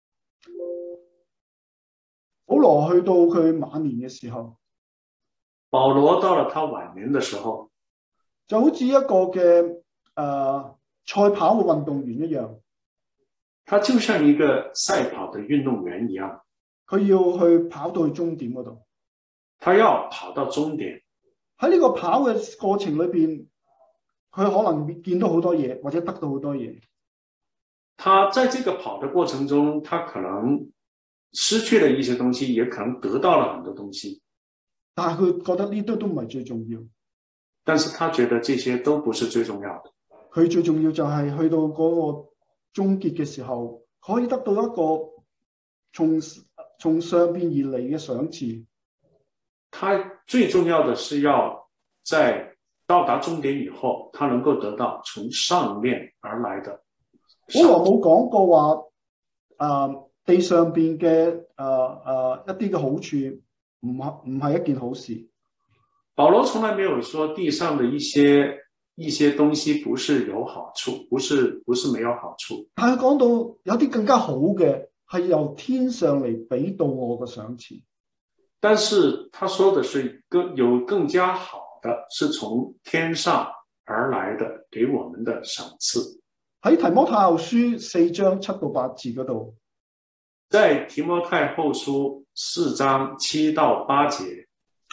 保羅去到佢晚年嘅時候。
保羅到了他晚年的時候，
就好似一個嘅誒賽跑嘅運動員一樣，
他就像一個賽跑的運動員一樣，
佢要去跑到去終點嗰度，
他要跑到終點。
喺呢個跑嘅過程裏邊，佢可能見到好多嘢，或者得到好多嘢。
他在這個跑的過程中，他可能失去了一些東西，也可能得到了很多東西。
但係佢覺得呢啲都唔係最重要，
但是他覺得這些都不是最重要的。
佢最重要就係去到嗰個終結嘅時候，可以得到一個從從上邊而嚟嘅賞賜。
他最重要的是要在到達終點以後，他能夠得到從上面而來的。
保羅冇講過話，誒、呃、地上邊嘅誒誒一啲嘅好處。唔係唔係一件好事。
保羅從來沒有說地上的一些一些東西不是有好處，不是不是沒有好處。
但係講到有啲更加好嘅，係由天上嚟俾到我嘅賞賜。
但是他說的是更有更加好的，是從天上而來的，給我們的賞賜。
喺提摩太後書四章七到八字嗰度。
在提摩太後書四章七到八節，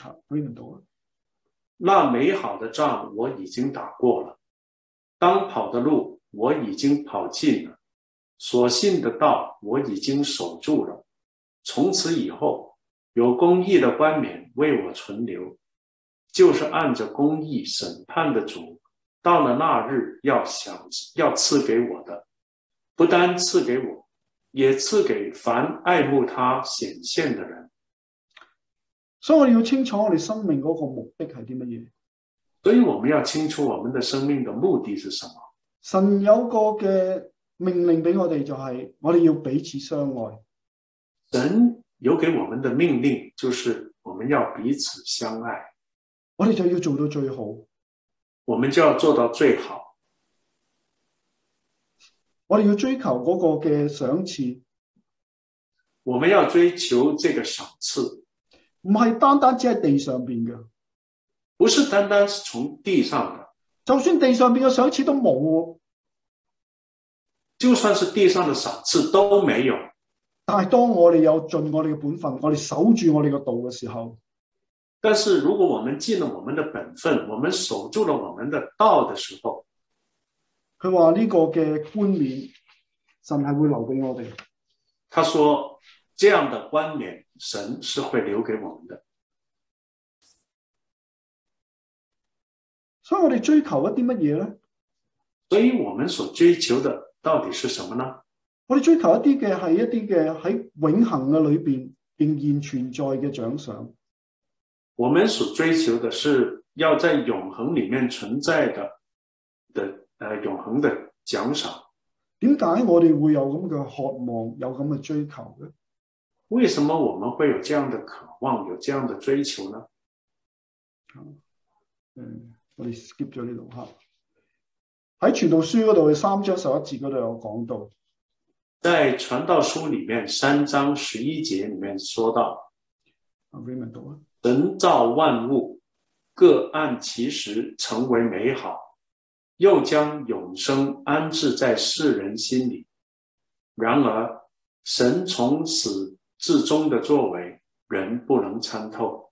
那美好的仗我已經打過了，當跑的路我已經跑盡了，所信的道我已經守住了，從此以後有公義的冠冕為我存留， 就是按着公義審判的主，到了那日要想要賜給我的，不單賜給我，也賜給凡愛慕他顯現的人。
所以我哋要清楚我哋生命嗰個目的係啲乜嘢。
所以我們要清楚我們的生命的目的是什麼。
神有個嘅命令俾我哋，就係我哋要彼此相愛。
神有給我們的命令就是我們要彼此相愛，
我哋就要做到最好，
我們就要做到最好。
我哋要追求嗰個嘅賞賜，
我們要追求這個賞賜，
唔係單單只係地上邊嘅，
不是單單是從地上的，
就算地上邊嘅賞賜都冇，
就算是地上的賞賜都沒有。
但係當我哋有盡我哋嘅本分，我哋守住我哋嘅道嘅時候，
但是如果我們盡了我們的本分，我們守住了我們的道的時候，
佢話呢個嘅冠冕，神係會留俾我哋。
他說這樣的冠冕，神是會留給我們的。
所以我哋追求一啲乜嘢咧？
所以我們所追求的到底是什麼呢？
我哋追求一啲嘅係一啲嘅喺永恆嘅裏邊仍然存在嘅獎賞。
我們所追求的是要在永恆裏面存在的的呃永恆的獎賞。
點解我哋會有咁嘅渴望，有咁嘅追求咧？
為什麼我們會有這樣的渴望，有這樣的追求呢？
嗯，我哋 skip 咗呢度吓。喺傳道書嗰度三章十一節嗰度有講到。
在傳道書裏面三章十一節裏面說到，神造萬物，各按其時成為美好，又將永生安置在世人心裏。然而，神從始至終的作為，人不能參透。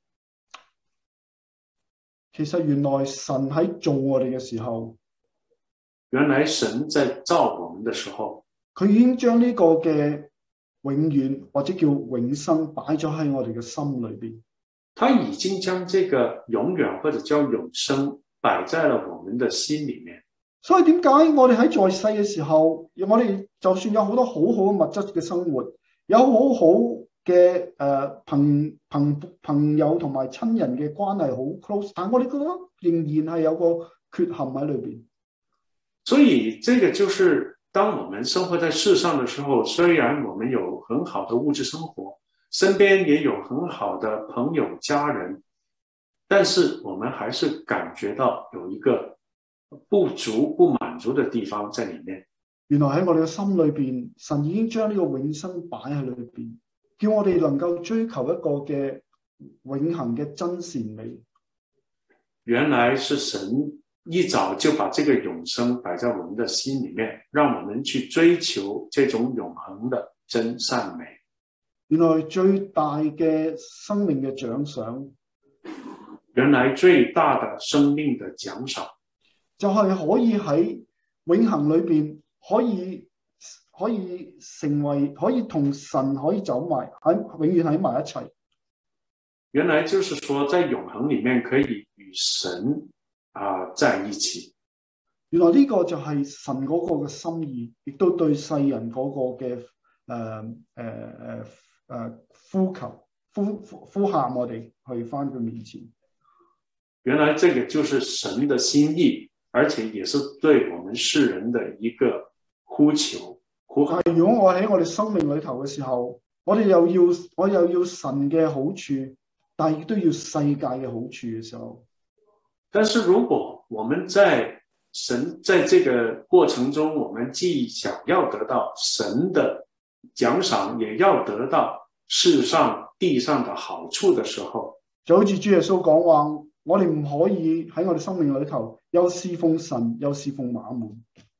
其實原來神喺做我哋嘅時候，
原來神在造我們的時候，
佢已經將呢個嘅永遠或者叫永生擺咗喺我哋嘅心裏邊。
他已經將這個永遠或者叫永生擺在了我們的心裏面。
所以點解我哋喺在世嘅時候，我哋就算有好多好好嘅物質嘅生活，有好好嘅誒朋朋朋友同埋親人嘅關係好 close， 但我哋覺得仍然係有個缺陷喺裏邊。
所以這個就是當我們生活在世上的時候，雖然我們有很好的物質生活，身邊也有很好的朋友家人，但是我們還是感覺到有一個不足不滿足的地方在裏面。
原來喺我哋嘅心裏邊，神已經將呢個永生擺喺裏邊，叫我哋能夠追求一個嘅永恆嘅真善美。
原來是神一早就把這個永生擺在我們的心裏面，讓我們去追求這種永恆的真善美。
原來最大嘅生命嘅獎賞，
原來最大的生命的獎賞，
就係可以喺永恆裏邊，可以可以成為，可以同神可以走埋喺永遠喺埋一齊。
原來就是說，在永恆裏面可以與神啊、呃、在一起。
原來呢個就係神嗰個嘅心意，亦都對世人嗰個嘅誒誒誒誒呼求呼呼呼喊我哋去返佢面前。
原來這個就是神的心意，而且也是對我們世人的一個呼求呼喊。
如果我喺我哋生命裏頭嘅時候，我哋又要我又要神嘅好處，但係亦都要世界嘅好處嘅時候，
但是如果我們在神在這個過程中，我們既想要得到神的獎賞，也要得到世上地上的好處的時候，
就好似主耶穌講話，我哋唔可以喺我哋生命裏頭又侍奉神又侍奉馬門。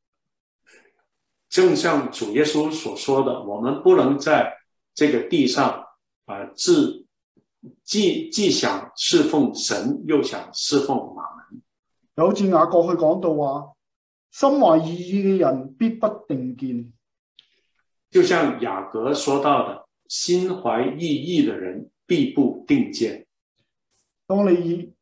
正像主耶穌所說的，我們不能在這個地上啊、呃，自既既想侍奉神，又想侍奉馬門。
又好似雅各去講到話，心懷二意嘅人必不定見。
就像雅各說到的，心懷二意的人必不定見。
當你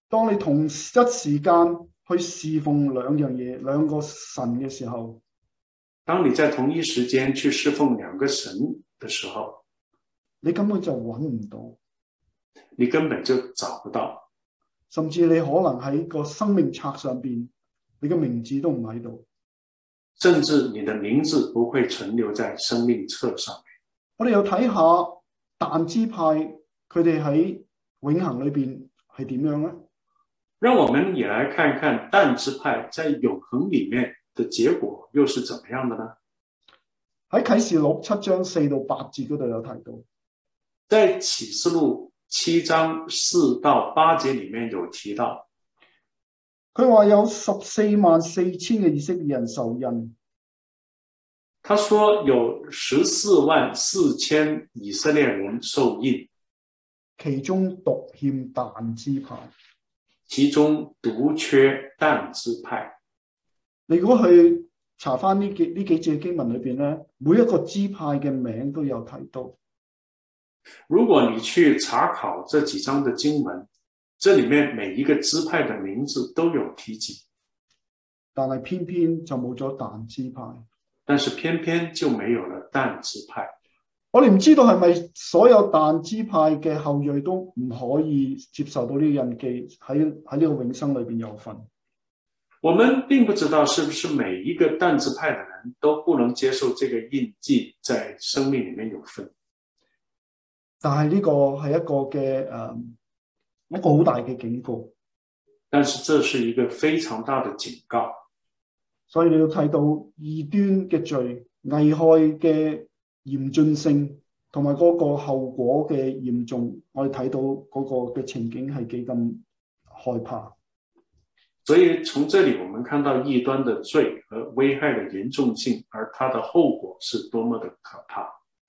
當你同一時間去侍奉兩樣嘢、兩個神嘅時候，
當你在同一時間去侍奉兩個神的時候，
你根本就揾唔到，
你根本就找不到，
甚至你可能喺個生命冊上邊，你嘅名字都唔喺度，
甚至你的名字不會存留在生命冊上面。
我哋又睇下但支派佢哋喺永恆裏邊係點樣咧？
讓我們也來看看但支派在永恆裡面的結果又是怎麼樣的呢？
喺啟示錄七章四到八節嗰度有提到，
在啟示錄七章四到八節裡面有提到，
佢話有十四萬四千嘅以色列人受印。
他說有十四萬四千以色列人受印，
其中獨欠但支派，
其中獨缺但支派。
你如果去查翻呢幾呢幾節經文裏邊咧，每一個支派嘅名都有提到。
如果你去查考這幾章的經文，這裡面每一個支派的名字都有提及，
但係偏偏就冇咗但支派。
但是偏偏就沒有了但支派。
我哋唔知道係咪所有但支派嘅後裔都唔可以接受到呢個印記，喺喺呢個永生裏邊有份。
我們並不知道是不是每一個但支派的人都不能接受這個印記在生命裡面有份。
但係呢個係一個嘅誒一個好大嘅警告。
但是這是一個非常大的警告。
所以你要睇到異端嘅罪危害嘅嚴峻性，同埋嗰個後果嘅嚴重，我哋睇到嗰個嘅情景係幾咁害怕。
所以從這裡我們看到異端的罪和危害的嚴重性，而它的後果是多麼的可怕。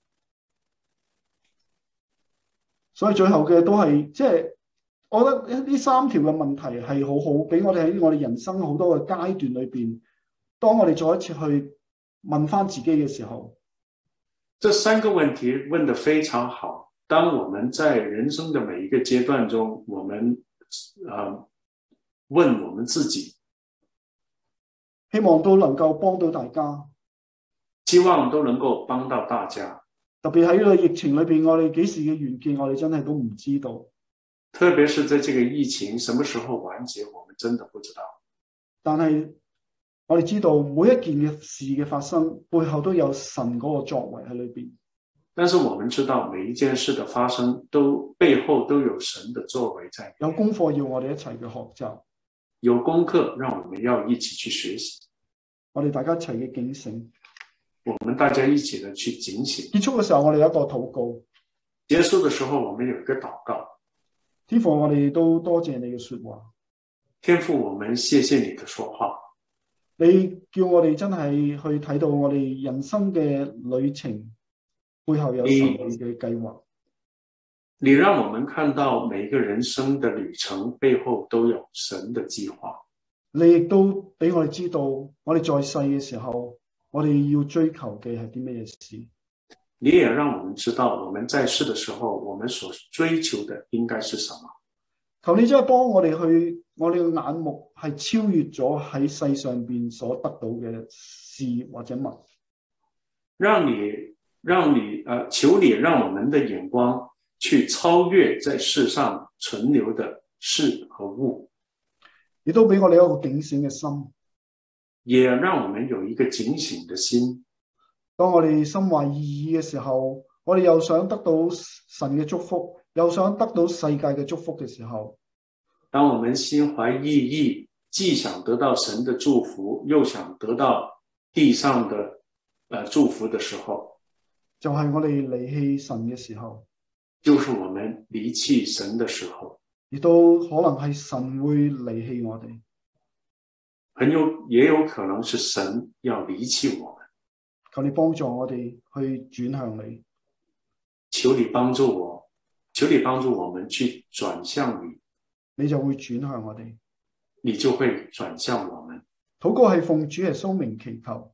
所以最後嘅都係即係，我覺得呢三條嘅問題係好好，俾我哋喺我哋人生好多嘅階段裏邊，當我哋再一次去問翻自己嘅時候，
這三個問題問得非常好。當我們在人生的每一個階段中，我們呃問我們自己，
希望都能夠幫到大家，
希望都能夠幫到大家。
特別喺呢個疫情裏邊，我哋幾時嘅完結，我哋真係都唔知道。
特別是在這個疫情什麼時候完結，我們真的不知道。
但係我哋知道每一件嘅事嘅發生，背後都有神嗰個作為喺裏邊。
但是我們知道每一件事的發生，都背後都有神的作為在。
有功課要我哋一齊嘅學習，
有功課讓我們要一起去學習。
我哋大家一齊嘅警醒。
我們大家一起的去警醒。
結束嘅時候，我哋有一個禱告。
結束的時候，我們有一個禱告。
天父，我哋都多謝你嘅說話。
天父，我們謝謝你的說話。
你叫我哋真係去睇到我哋人生嘅旅程背後有神嘅計劃。
你讓我們看到每一個人生的旅程背後都有神的計劃。你亦都俾我哋知道，我哋在世嘅時候，我哋要追求嘅係啲咩事？你也讓我們知道，我們在世的時候，我們所追求的應該是什麼？求你真係幫我哋去，我哋嘅眼目係超越咗喺世上邊所得到嘅事或者物。讓你，讓你，呃，求你讓我們的眼光去超越在世上存留的事和物。亦都俾我哋一個警醒嘅心。也讓我們有一個警醒的心。當我哋心懷異意嘅時候，我哋又想得到神嘅祝福，又想得到世界嘅祝福嘅時候，當我們心懷異意，既想得到神的祝福，又想得到地上的呃祝福的時候，就係我哋離棄神嘅時候，就是我們離棄神的時候，亦都可能係神會離棄我哋。很有也有可能是神要離棄我們，求你幫助我哋去轉向你，求你幫助我，求你幫助我們去轉向你，你就會轉向我哋，你就會轉向我們。禱告係奉主耶穌名祈求，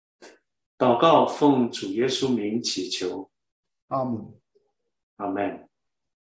禱告奉主耶穌名祈求，阿門，阿門。